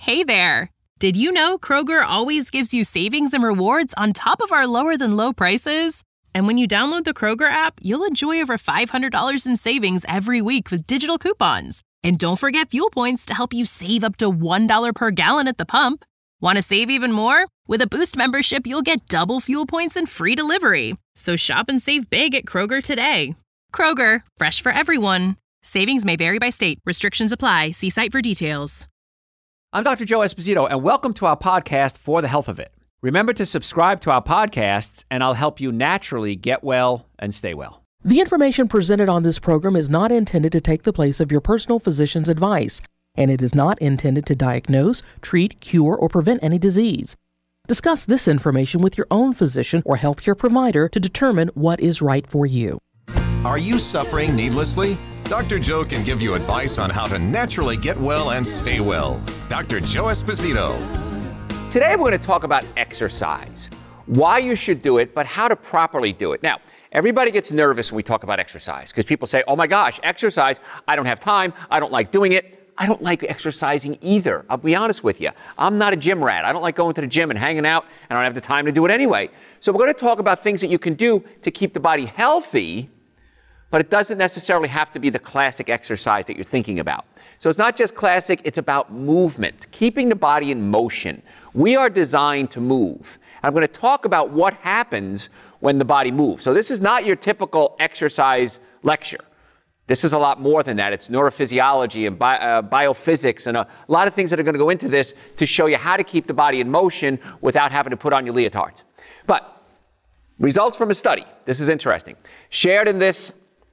Hey there! Did you know Kroger always gives you savings and rewards on top of our lower-than-low prices? And when you download the Kroger app, you'll enjoy over $500 in savings every week with digital coupons. And don't forget fuel points to help you save up to $1 per gallon at the pump. Want to save even more? With a Boost membership, you'll get double fuel points and free delivery. So shop and save big at Kroger today. Kroger, fresh for everyone. Savings may vary by state. Restrictions apply. See site for details. I'm Dr. Joe Esposito, and welcome to our podcast, For the Health of It. Remember to subscribe to our podcasts, and I'll help you naturally get well and stay well. The information presented on this program is not intended to take the place of your personal physician's advice, and it is not intended to diagnose, treat, cure, or prevent any disease. Discuss this information with your own physician or healthcare provider to determine what is right for you. Are you suffering needlessly? Dr. Joe can give you advice on how to naturally get well and stay well. Dr. Joe Esposito. Today we're going to talk about exercise, why you should do it, but how to properly do it. Now, everybody gets nervous when we talk about exercise because people say, oh my gosh, exercise, I don't have time, I don't like doing it. I don't like exercising either. I'll be honest with you. I'm not a gym rat. I don't like going to the gym and hanging out, and I don't have the time to do it anyway. So we're going to talk about things that you can do to keep the body healthy, but it doesn't necessarily have to be the classic exercise that you're thinking about. So it's not just classic, it's about movement, keeping the body in motion. We are designed to move. I'm going to talk about what happens when the body moves. So this is not your typical exercise lecture. This is a lot more than that. It's neurophysiology and biophysics and a lot of things that are going to go into this to show you how to keep the body in motion without having to put on your leotards. But results from a study, this is interesting, shared in this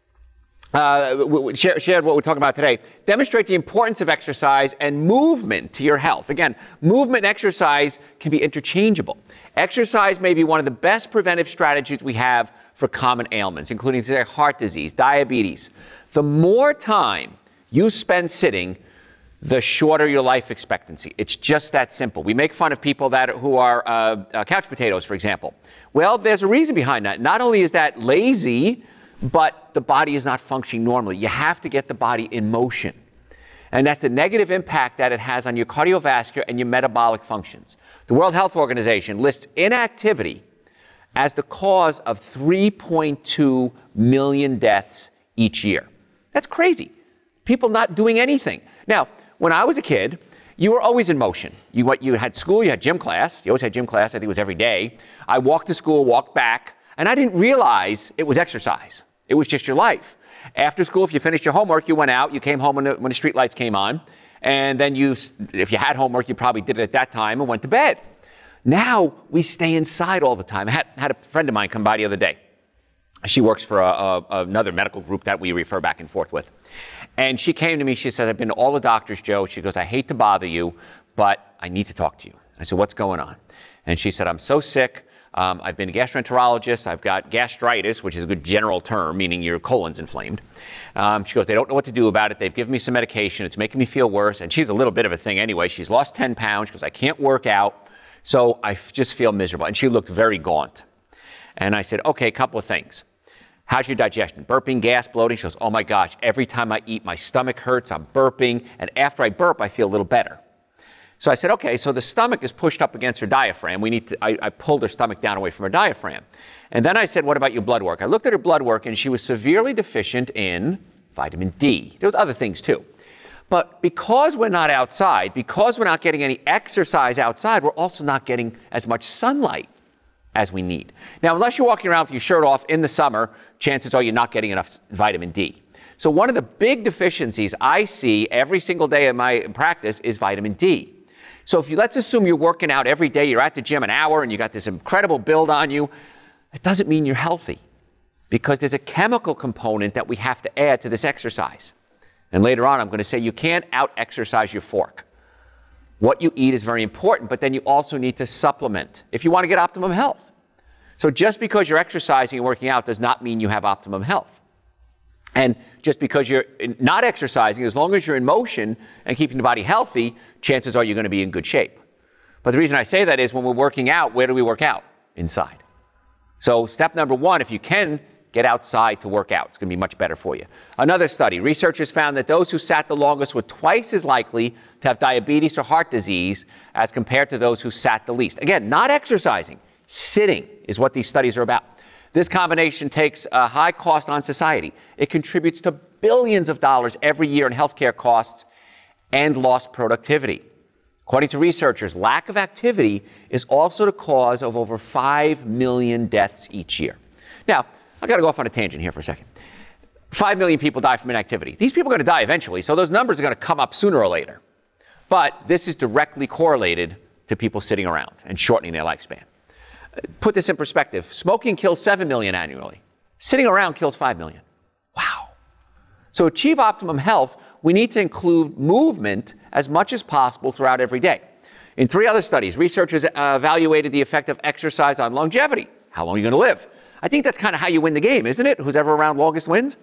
shared what we're talking about today, demonstrate the importance of exercise and movement to your health. Again, movement and exercise can be interchangeable. Exercise may be one of the best preventive strategies we have for common ailments, including things like heart disease, diabetes. The more time you spend sitting, the shorter your life expectancy. It's just that simple. We make fun of people who are couch potatoes, for example. Well, there's a reason behind that. Not only is that lazy, but the body is not functioning normally. You have to get the body in motion. And that's the negative impact that it has on your cardiovascular and your metabolic functions. The World Health Organization lists inactivity as the cause of 3.2 million deaths each year. That's crazy. People not doing anything. Now, when I was a kid, you were always in motion. You had school, you had gym class. You always had gym class. I think it was every day. I walked to school, walked back, and I didn't realize it was exercise. It was just your life. After school, if you finished your homework, you went out, you came home when the street lights came on, and then if you had homework, you probably did it at that time and went to bed. Now, we stay inside all the time. I had a friend of mine come by the other day. She works for another medical group that we refer back and forth with. And she came to me, she said, I've been to all the doctors, Joe. She goes, I hate to bother you, but I need to talk to you. I said, what's going on? And she said, I'm so sick. I've been a gastroenterologist. I've got gastritis, which is a good general term, meaning your colon's inflamed. She goes, they don't know what to do about it. They've given me some medication. It's making me feel worse. And she's a little bit of a thing anyway. She's lost 10 pounds. She goes, I can't work out. So I just feel miserable. And she looked very gaunt. And I said, okay, a couple of things. How's your digestion? Burping, gas, bloating? She goes, oh my gosh, every time I eat, my stomach hurts. I'm burping. And after I burp, I feel a little better. So I said, okay, so the stomach is pushed up against her diaphragm. I pulled her stomach down away from her diaphragm. And then I said, what about your blood work? I looked at her blood work, and she was severely deficient in vitamin D. There was other things too. But because we're not outside, because we're not getting any exercise outside, we're also not getting as much sunlight as we need. Now, unless you're walking around with your shirt off in the summer, chances are you're not getting enough vitamin D. So one of the big deficiencies I see every single day in my practice is vitamin D. So let's assume you're working out every day, you're at the gym an hour, and you got this incredible build on you. It doesn't mean you're healthy because there's a chemical component that we have to add to this exercise. And later on, I'm going to say you can't out-exercise your fork. What you eat is very important, but then you also need to supplement if you want to get optimum health. So just because you're exercising and working out does not mean you have optimum health. And just because you're not exercising, as long as you're in motion and keeping the body healthy, chances are you're going to be in good shape. But the reason I say that is when we're working out, where do we work out? Inside. So step number one, if you can Get outside to work out. It's going to be much better for you. Another study, researchers found that those who sat the longest were twice as likely to have diabetes or heart disease as compared to those who sat the least. Again, not exercising. Sitting is what these studies are about. This combination takes a high cost on society. It contributes to billions of dollars every year in healthcare costs and lost productivity. According to researchers, lack of activity is also the cause of over 5 million deaths each year. Now, I've got to go off on a tangent here for a second. 5 million people die from inactivity. These people are going to die eventually, so those numbers are going to come up sooner or later. But this is directly correlated to people sitting around and shortening their lifespan. Put this in perspective. Smoking kills 7 million annually. Sitting around kills 5 million. Wow. So to achieve optimum health, we need to include movement as much as possible throughout every day. In 3 other studies, researchers evaluated the effect of exercise on longevity. How long are you going to live? I think that's kind of how you win the game, isn't it? Who's ever around longest wins.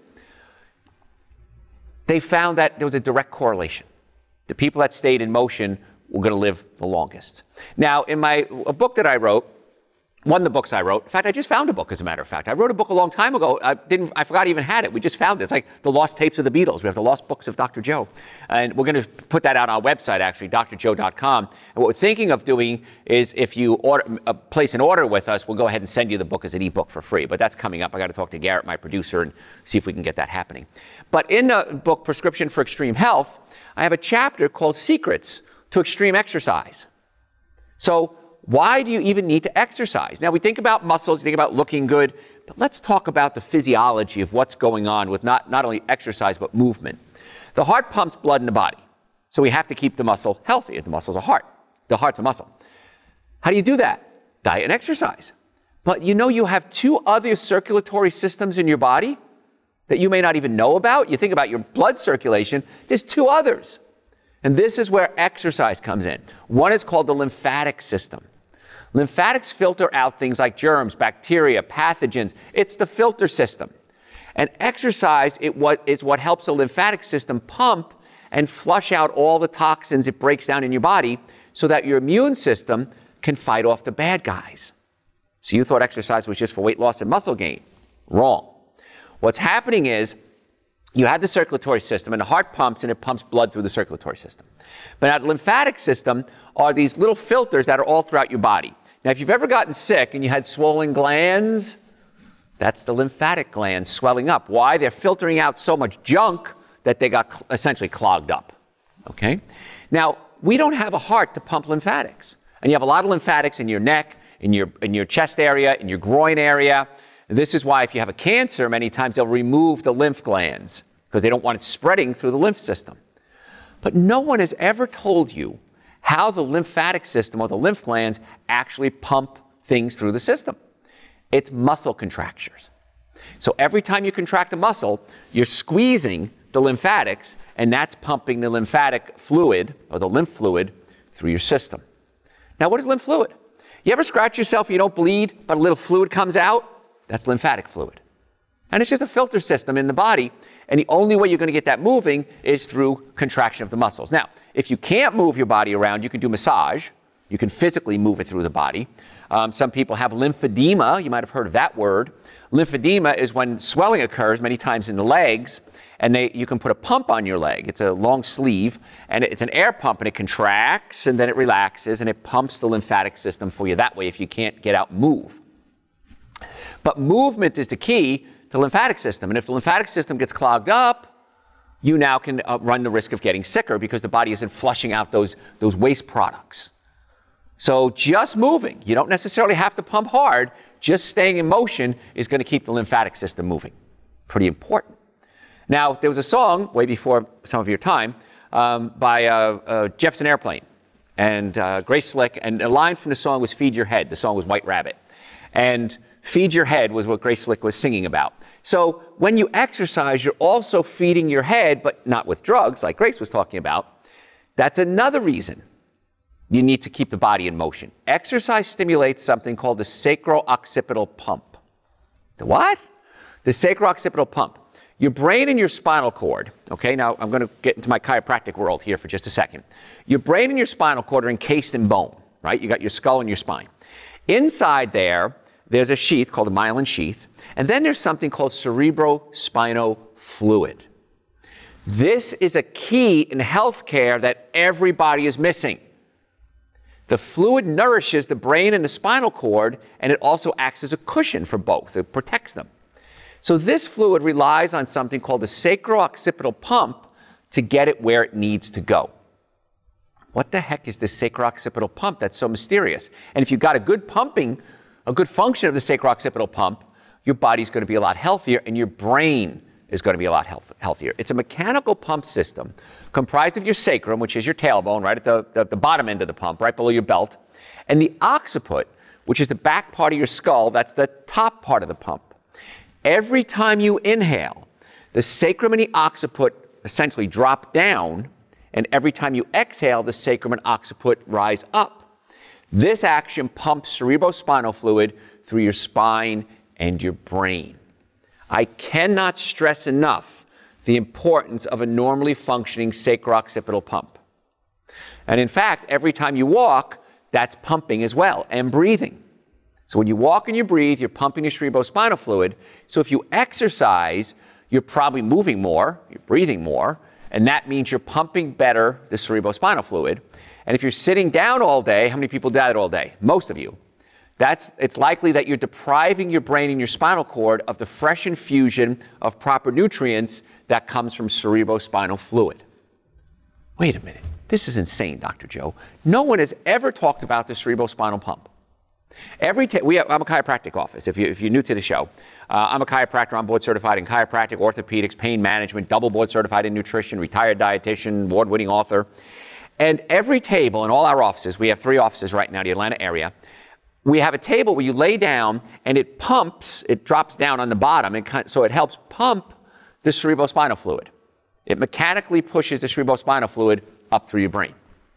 They found that there was a direct correlation. The people that stayed in motion were going to live the longest. Now, in a book that I wrote, one of the books I wrote, in fact, I just found a book, as a matter of fact. I wrote a book a long time ago. I forgot I even had it. We just found it. It's like the lost tapes of the Beatles. We have the lost books of Dr. Joe. And we're going to put that out on our website, actually, drjoe.com. And what we're thinking of doing is if you place an order with us, we'll go ahead and send you the book as an ebook for free. But that's coming up. I got to talk to Garrett, my producer, and see if we can get that happening. But in the book, Prescription for Extreme Health, I have a chapter called Secrets to Extreme Exercise. So why do you even need to exercise? Now, we think about muscles, you think about looking good, but let's talk about the physiology of what's going on with not only exercise, but movement. The heart pumps blood in the body, so we have to keep the muscle healthy. The muscle's a heart. The heart's a muscle. How do you do that? Diet and exercise. But you have 2 other circulatory systems in your body that you may not even know about. You think about your blood circulation, there's 2 others. And this is where exercise comes in. One is called the lymphatic system. Lymphatics filter out things like germs, bacteria, pathogens. It's the filter system. And exercise is what helps the lymphatic system pump and flush out all the toxins it breaks down in your body so that your immune system can fight off the bad guys. So you thought exercise was just for weight loss and muscle gain. Wrong. What's happening is you have the circulatory system, and the heart pumps, and it pumps blood through the circulatory system. But now the lymphatic system are these little filters that are all throughout your body. Now, if you've ever gotten sick and you had swollen glands, that's the lymphatic glands swelling up. Why? They're filtering out so much junk that they got essentially clogged up. Okay? Now, we don't have a heart to pump lymphatics. And you have a lot of lymphatics in your neck, in your chest area, in your groin area. This is why if you have a cancer, many times they'll remove the lymph glands because they don't want it spreading through the lymph system. But no one has ever told you how the lymphatic system or the lymph glands actually pump things through the system. It's muscle contractures. So every time you contract a muscle, you're squeezing the lymphatics, and that's pumping the lymphatic fluid or the lymph fluid through your system. Now, what is lymph fluid? You ever scratch yourself and you don't bleed, but a little fluid comes out? That's lymphatic fluid. And it's just a filter system in the body, and the only way you're going to get that moving is through contraction of the muscles. Now, if you can't move your body around, you can do massage. You can physically move it through the body. Some people have lymphedema. You might have heard of that word. Lymphedema is when swelling occurs many times in the legs, and you can put a pump on your leg. It's a long sleeve, and it's an air pump, and it contracts, and then it relaxes, and it pumps the lymphatic system for you that way if you can't get out and move. But movement is the key to the lymphatic system. And if the lymphatic system gets clogged up, you now can run the risk of getting sicker because the body isn't flushing out those waste products. So just moving, you don't necessarily have to pump hard, just staying in motion is going to keep the lymphatic system moving. Pretty important. Now, there was a song way before some of your time by Jefferson Airplane and Grace Slick, and a line from the song was Feed Your Head. The song was White Rabbit. And Feed Your Head was what Grace Slick was singing about. So when you exercise, you're also feeding your head, but not with drugs like Grace was talking about. That's another reason you need to keep the body in motion. Exercise stimulates something called the sacro-occipital pump. The what? The sacro-occipital pump. Your brain and your spinal cord, okay, now I'm going to get into my chiropractic world here for just a second. Your brain and your spinal cord are encased in bone, right? You got your skull and your spine. Inside there's a sheath called the myelin sheath, And then there's something called cerebrospinal fluid. This is a key in healthcare that everybody is missing. The fluid nourishes the brain and the spinal cord, and it also acts as a cushion for both. It protects them. So this fluid relies on something called the sacro-occipital pump to get it where it needs to go. What the heck is this sacro-occipital pump that's so mysterious? And if you've got a good pumping, a good function of the sacro-occipital pump, your body's going to be a lot healthier and your brain is going to be a lot healthier. It's a mechanical pump system comprised of your sacrum, which is your tailbone, right at the bottom end of the pump, right below your belt, and the occiput, which is the back part of your skull, that's the top part of the pump. Every time you inhale, the sacrum and the occiput essentially drop down, and every time you exhale, the sacrum and occiput rise up. This action pumps cerebrospinal fluid through your spine and your brain. I cannot stress enough the importance of a normally functioning sacro-occipital pump. And in fact, every time you walk, that's pumping as well, and breathing. So when you walk and you breathe, you're pumping your cerebrospinal fluid. So if you exercise, you're probably moving more, you're breathing more, and that means you're pumping better the cerebrospinal fluid. And if you're sitting down all day, how many people do that all day? Most of you. It's likely that you're depriving your brain and your spinal cord of the fresh infusion of proper nutrients that comes from cerebrospinal fluid. Wait a minute. This is insane, Dr. Joe. No one has ever talked about the cerebrospinal pump. I'm a chiropractic office, if you're new to the show. I'm a chiropractor. I'm board certified in chiropractic, orthopedics, pain management, double board certified in nutrition, retired dietitian, award-winning author. And every table in all our offices, we have 3 offices right now in the Atlanta area, we have a table where you lay down and it pumps, it drops down on the bottom, so it helps pump the cerebrospinal fluid. It mechanically pushes the cerebrospinal fluid up through your brain.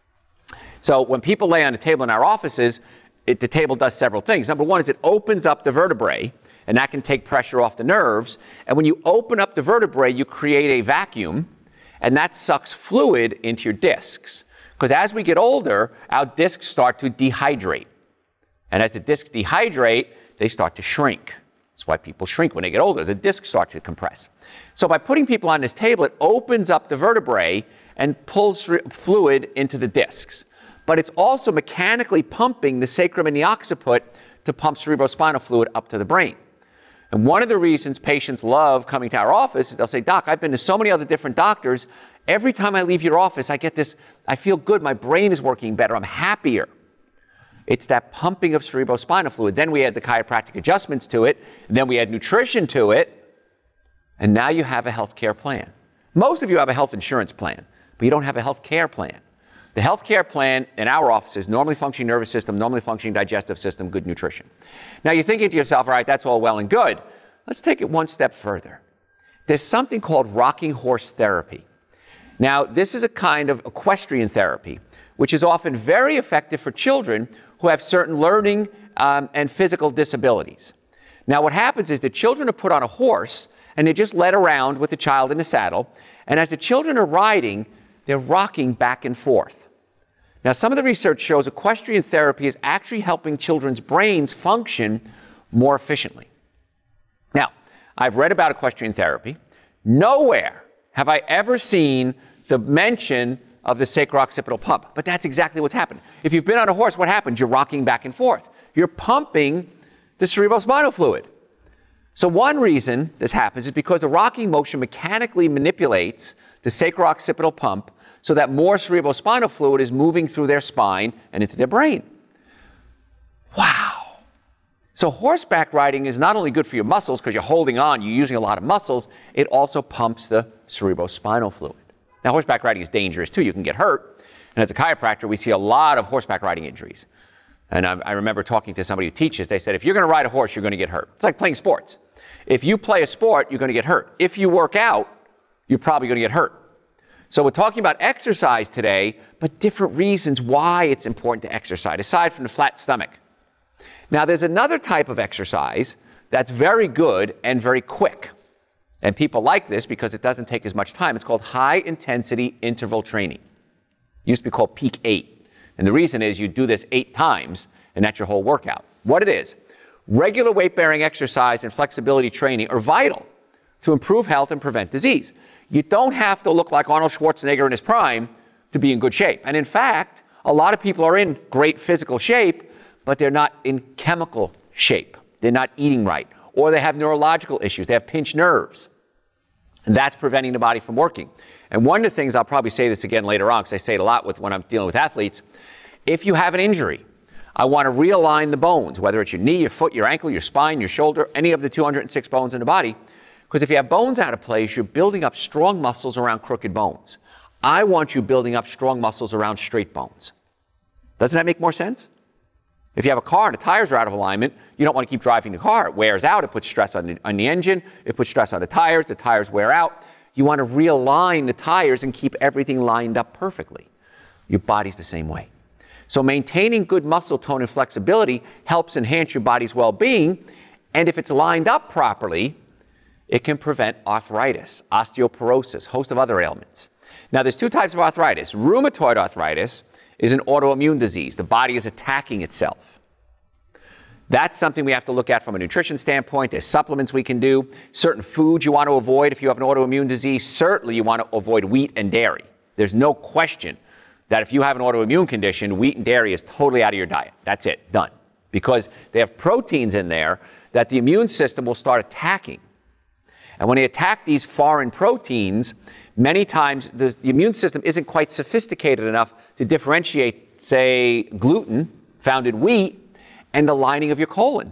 So when people lay on a table in our offices, the table does several things. Number one is it opens up the vertebrae, and that can take pressure off the nerves. And when you open up the vertebrae, you create a vacuum, and that sucks fluid into your discs. Because as we get older, our discs start to dehydrate. And as the discs dehydrate, they start to shrink. That's why people shrink when they get older. The discs start to compress. So by putting people on this table, it opens up the vertebrae and pulls fluid into the discs. But it's also mechanically pumping the sacrum and the occiput to pump cerebrospinal fluid up to the brain. And one of the reasons patients love coming to our office is they'll say, Doc, I've been to so many other different doctors. Every time I leave your office, I get this, I feel good, my brain is working better, I'm happier. It's that pumping of cerebrospinal fluid. Then we add the chiropractic adjustments to it, and then we add nutrition to it, and now you have a health care plan. Most of you have a health insurance plan, but you don't have a health care plan. The health care plan in our office is normally functioning nervous system, normally functioning digestive system, good nutrition. Now you're thinking to yourself, all right, that's all well and good. Let's take it one step further. There's something called rocking horse therapy. Now, this is a kind of equestrian therapy, which is often very effective for children who have certain learning and physical disabilities. Now, what happens is the children are put on a horse and they're just led around with the child in the saddle. And as the children are riding, they're rocking back and forth. Now, some of the research shows equestrian therapy is actually helping children's brains function more efficiently. Now, I've read about equestrian therapy. Nowhere have I ever seen the mention of the sacro-occipital pump, but that's exactly what's happened. If you've been on a horse, what happens? You're rocking back and forth. You're pumping the cerebrospinal fluid. So one reason this happens is because the rocking motion mechanically manipulates the sacro-occipital pump so that more cerebrospinal fluid is moving through their spine and into their brain. Wow. So horseback riding is not only good for your muscles because you're holding on, you're using a lot of muscles, it also pumps the cerebrospinal fluid. Now, horseback riding is dangerous too. You can get hurt. And as a chiropractor, we see a lot of horseback riding injuries. And I remember talking to somebody who teaches, they said, if you're going to ride a horse, you're going to get hurt. It's like playing sports. If you play a sport, you're going to get hurt. If you work out, you're probably going to get hurt. So we're talking about exercise today, but different reasons why it's important to exercise, aside from the flat stomach. Now, there's another type of exercise that's very good and very quick. And people like this because it doesn't take as much time. It's called high-intensity interval training. It used to be called Peak 8. And the reason is you do this 8 times, and that's your whole workout. What it is, Regular weight-bearing exercise and flexibility training are vital to improve health and prevent disease. You don't have to look like Arnold Schwarzenegger in his prime to be in good shape. And in fact, a lot of people are in great physical shape, but they're not in chemical shape. They're not eating right, or they have neurological issues. They have pinched nerves. And that's preventing the body from working. And one of the things, I'll probably say this again later on, because I say it a lot when I'm dealing with athletes, if you have an injury, I want to realign the bones, whether it's your knee, your foot, your ankle, your spine, your shoulder, any of the 206 bones in the body. Because if you have bones out of place, you're building up strong muscles around crooked bones. I want you building up strong muscles around straight bones. Doesn't that make more sense? If you have a car and the tires are out of alignment, you don't want to keep driving the car. It wears out. It puts stress on the engine. It puts stress on the tires wear out. You want to realign the tires and keep everything lined up perfectly. Your body's the same way. So maintaining good muscle tone and flexibility helps enhance your body's well-being. And if it's lined up properly, it can prevent arthritis, osteoporosis, a host of other ailments. Now, there's two types of arthritis. Rheumatoid arthritis is an autoimmune disease. The body is attacking itself. That's something we have to look at from a nutrition standpoint. There's supplements we can do. Certain foods you want to avoid if you have an autoimmune disease. Certainly you want to avoid wheat and dairy. There's no question that if you have an autoimmune condition, wheat and dairy is totally out of your diet. That's it, done. Because they have proteins in there that the immune system will start attacking. And when they attack these foreign proteins, many times the immune system isn't quite sophisticated enough to differentiate, say, gluten found in wheat and the lining of your colon.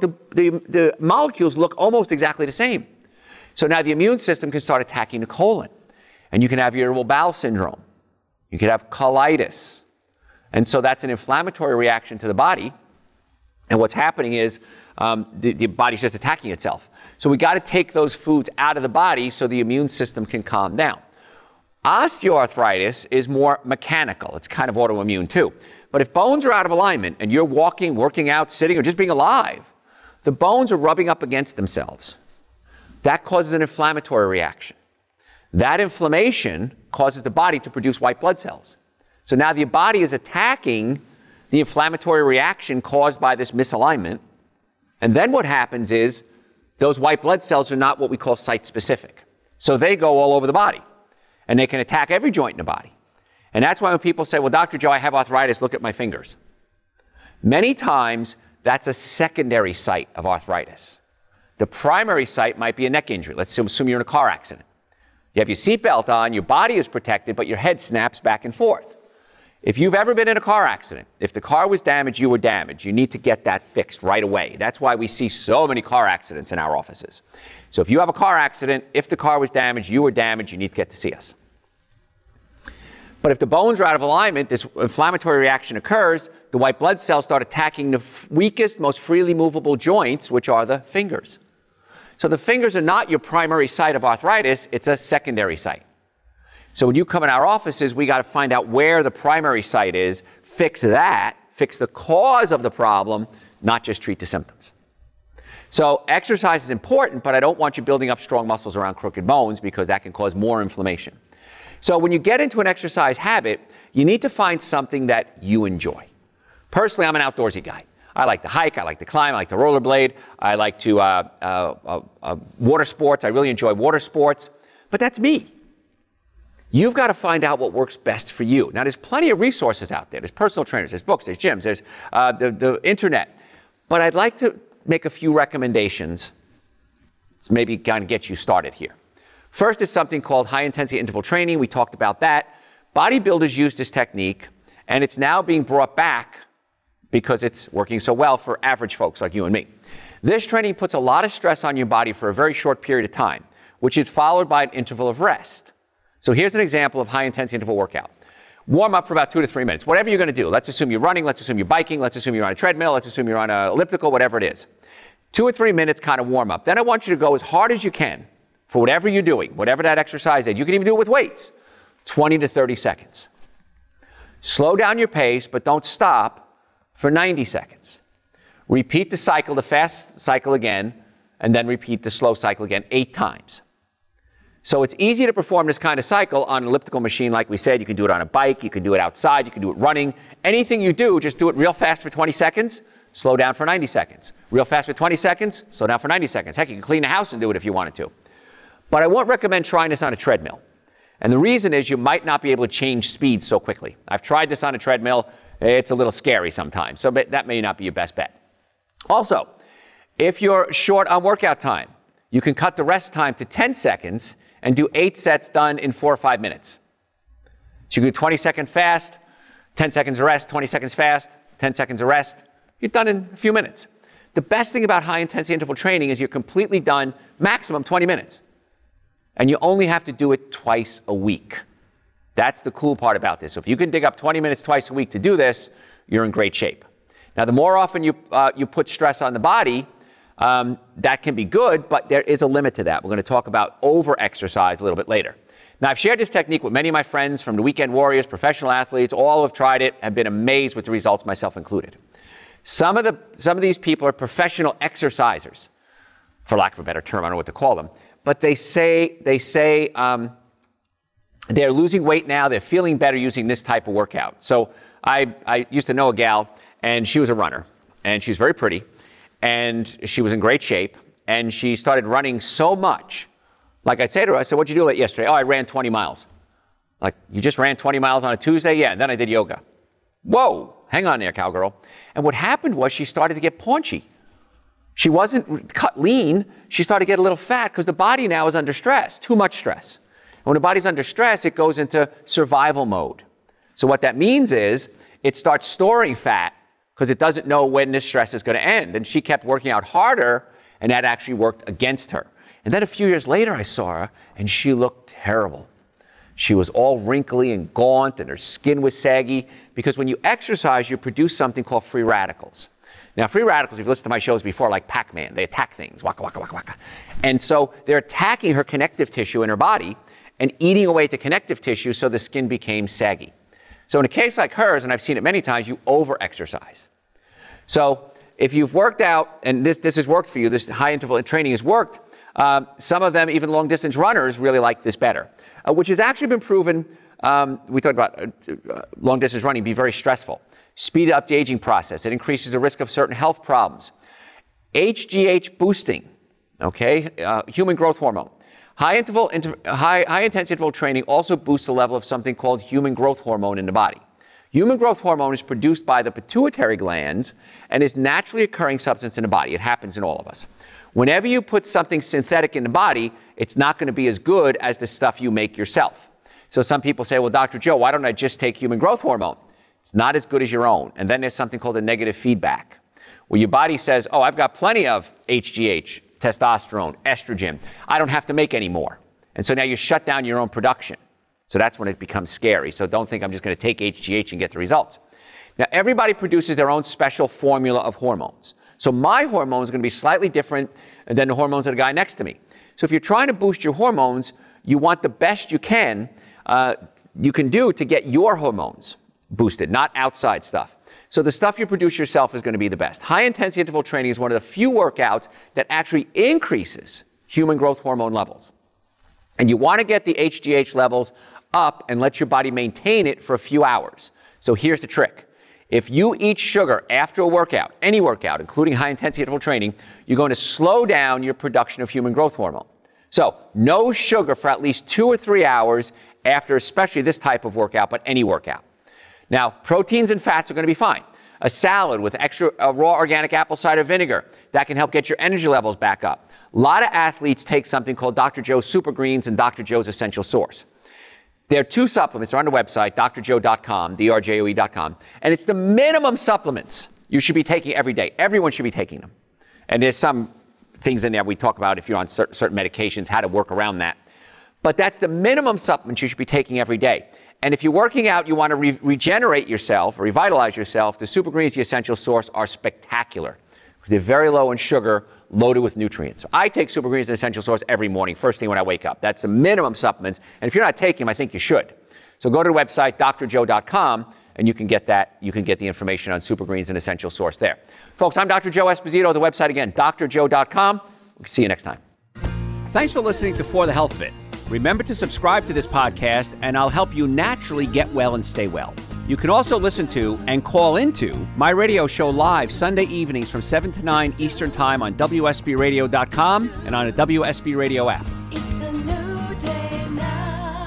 The molecules look almost exactly the same. So now the immune system can start attacking the colon. And you can have irritable bowel syndrome. You could have colitis. And so that's an inflammatory reaction to the body. And what's happening is the body's just attacking itself. So we got to take those foods out of the body so the immune system can calm down. Osteoarthritis is more mechanical. It's kind of autoimmune too. But if bones are out of alignment and you're walking, working out, sitting, or just being alive, the bones are rubbing up against themselves. That causes an inflammatory reaction. That inflammation causes the body to produce white blood cells. So now the body is attacking the inflammatory reaction caused by this misalignment. And then what happens is those white blood cells are not what we call site-specific. So they go all over the body. And they can attack every joint in the body. And that's why when people say, well, Dr. Joe, I have arthritis, look at my fingers. Many times, that's a secondary site of arthritis. The primary site might be a neck injury. Let's assume you're in a car accident. You have your seatbelt on, your body is protected, but your head snaps back and forth. If you've ever been in a car accident, if the car was damaged, you were damaged. You need to get that fixed right away. That's why we see so many car accidents in our offices. So if you have a car accident, if the car was damaged, you were damaged, you need to get to see us. But if the bones are out of alignment, this inflammatory reaction occurs, the white blood cells start attacking the weakest, most freely movable joints, which are the fingers. So the fingers are not your primary site of arthritis, it's a secondary site. So when you come in our offices, we got to find out where the primary site is, fix that, fix the cause of the problem, not just treat the symptoms. So exercise is important, but I don't want you building up strong muscles around crooked bones because that can cause more inflammation. So when you get into an exercise habit, you need to find something that you enjoy. Personally, I'm an outdoorsy guy. I like to hike, I like to climb, I like to rollerblade, I like to water sports. I really enjoy water sports, but that's me. You've got to find out what works best for you. Now, there's plenty of resources out there. There's personal trainers, there's books, there's gyms, there's the internet. But I'd like to make a few recommendations to maybe kind of get you started here. First is something called high-intensity interval training. We talked about that. Bodybuilders use this technique, and it's now being brought back because it's working so well for average folks like you and me. This training puts a lot of stress on your body for a very short period of time, which is followed by an interval of rest. So here's an example of high-intensity interval workout. Warm up for about 2 to 3 minutes. Whatever you're going to do. Let's assume you're running. Let's assume you're biking. Let's assume you're on a treadmill. Let's assume you're on an elliptical, whatever it is. 2 or 3 minutes kind of warm up. Then I want you to go as hard as you can for whatever you're doing, whatever that exercise is. You can even do it with weights. 20 to 30 seconds. Slow down your pace, but don't stop for 90 seconds. Repeat the cycle, the fast cycle again, and then repeat the slow cycle again 8 times. So it's easy to perform this kind of cycle on an elliptical machine. Like we said, you can do it on a bike, you can do it outside, you can do it running. Anything you do, just do it real fast for 20 seconds. slow down for 90 seconds. Real fast for 20 seconds, slow down for 90 seconds. Heck, you can clean the house and do it if you wanted to. But I won't recommend trying this on a treadmill. And the reason is you might not be able to change speed so quickly. I've tried this on a treadmill. It's a little scary sometimes, so that may not be your best bet. Also, if you're short on workout time, you can cut the rest time to 10 seconds and do 8 sets done in 4 or 5 minutes. So you can do 20-second fast, 10 seconds of rest, 20 seconds fast, 10 seconds of rest. You're done in a few minutes. The best thing about high-intensity interval training is you're completely done maximum 20 minutes. And you only have to do it twice a week. That's the cool part about this. So if you can dig up 20 minutes twice a week to do this, you're in great shape. Now, the more often you put stress on the body, that can be good, but there is a limit to that. We're going to talk about over-exercise a little bit later. Now, I've shared this technique with many of my friends from the Weekend Warriors, professional athletes. All have tried it, have been amazed with the results, myself included. Some of these people are professional exercisers, for lack of a better term. I don't know what to call them. But they say they're losing weight now. They're feeling better using this type of workout. So I used to know a gal, and she was a runner, and she's very pretty, and she was in great shape, and she started running so much. Like I'd say to her, I said, "What'd you do yesterday?" "Oh, I ran 20 miles. Like, you just ran 20 miles on a Tuesday? "Yeah, and then I did yoga." Whoa, hang on there, cowgirl. And what happened was she started to get paunchy. She wasn't cut lean. She started to get a little fat because the body now is under stress, too much stress. And when the body's under stress, it goes into survival mode. So what that means is it starts storing fat because it doesn't know when this stress is going to end. And she kept working out harder, and that actually worked against her. And then a few years later, I saw her, and she looked terrible. She was all wrinkly and gaunt, and her skin was saggy, because when you exercise, you produce something called free radicals. Now, free radicals, if you've listened to my shows before, like Pac-Man, they attack things, waka, waka, waka, waka. And so they're attacking her connective tissue in her body and eating away at the connective tissue so the skin became saggy. So in a case like hers, and I've seen it many times, you over-exercise. So if you've worked out, and this has worked for you, this high-interval training has worked, some of them, even long-distance runners, really like this better, which has actually been proven. We talked about long-distance running be very stressful. Speed up the aging process. It increases the risk of certain health problems. HGH boosting, okay, human growth hormone. High-intensity interval training also boosts the level of something called human growth hormone in the body. Human growth hormone is produced by the pituitary glands and is naturally occurring substance in the body. It happens in all of us. Whenever you put something synthetic in the body, it's not going to be as good as the stuff you make yourself. So some people say, well, Dr. Joe, why don't I just take human growth hormone? It's not as good as your own. And then there's something called a negative feedback, where your body says, oh, I've got plenty of HGH, testosterone, estrogen. I don't have to make any more. And so now you shut down your own production. So that's when it becomes scary. So don't think I'm just going to take HGH and get the results. Now, everybody produces their own special formula of hormones. So my hormone is going to be slightly different than the hormones of the guy next to me. So if you're trying to boost your hormones, you want the best you can do to get your hormones boosted, not outside stuff. So the stuff you produce yourself is going to be the best. High-intensity interval training is one of the few workouts that actually increases human growth hormone levels. And you want to get the HGH levels up and let your body maintain it for a few hours. So here's the trick. If you eat sugar after a workout, any workout, including high-intensity interval training, you're going to slow down your production of human growth hormone. So no sugar for at least 2 or 3 hours after especially this type of workout, but any workout. Now, proteins and fats are going to be fine. A salad with extra raw organic apple cider vinegar, that can help get your energy levels back up. A lot of athletes take something called Dr. Joe's Super Greens and Dr. Joe's Essential Source. There are 2 supplements. They're on the website, drjoe.com, drjoe.com. And it's the minimum supplements you should be taking every day. Everyone should be taking them. And there's some things in there we talk about if you're on certain medications, how to work around that. But that's the minimum supplements you should be taking every day. And if you're working out, you want to regenerate yourself or revitalize yourself, the Super Greens, the Essential Source, are spectacular because they're very low in sugar, loaded with nutrients. So I take Super Greens and Essential Source every morning, first thing when I wake up. That's the minimum supplements. And if you're not taking them, I think you should. So go to the website, drjoe.com, and you can get that. You can get the information on Super Greens and Essential Source there. Folks, I'm Dr. Joe Esposito. The website again, drjoe.com. We'll see you next time. Thanks for listening to For the Health of It. Remember to subscribe to this podcast, and I'll help you naturally get well and stay well. You can also listen to and call into my radio show live Sunday evenings from 7 to 9 Eastern Time on WSBRadio.com and on a WSB Radio app. It's a new day now.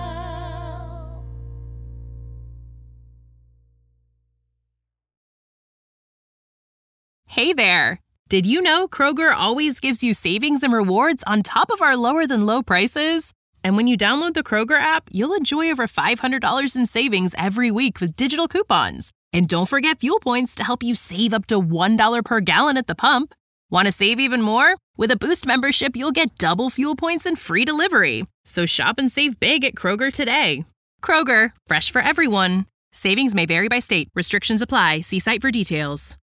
Hey there! Did you know Kroger always gives you savings and rewards on top of our lower-than-low prices? And when you download the Kroger app, you'll enjoy over $500 in savings every week with digital coupons. And don't forget fuel points to help you save up to $1 per gallon at the pump. Want to save even more? With a Boost membership, you'll get double fuel points and free delivery. So shop and save big at Kroger today. Kroger, fresh for everyone. Savings may vary by state. Restrictions apply. See site for details.